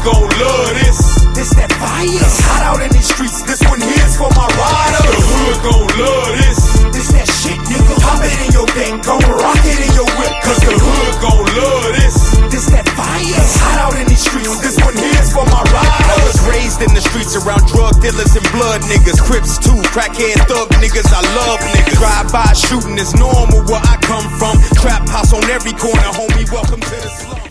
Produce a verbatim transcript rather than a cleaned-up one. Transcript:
gon' love this. This that fire. It's hot out in these streets. This one here's for my riders. The hood gon' love this. This that shit, nigga. Pop it in your gang, gon' rock it in your whip. Cause the hood gon' love this. This that fire. It's hot out in these streets. This one here's for my riders. I was raised in the streets around drug dealers and blood niggas. Crips too, crackhead thug niggas. I love niggas. Drive-by shooting is normal where I come from. Trap house on every corner, homie. Welcome to the slum.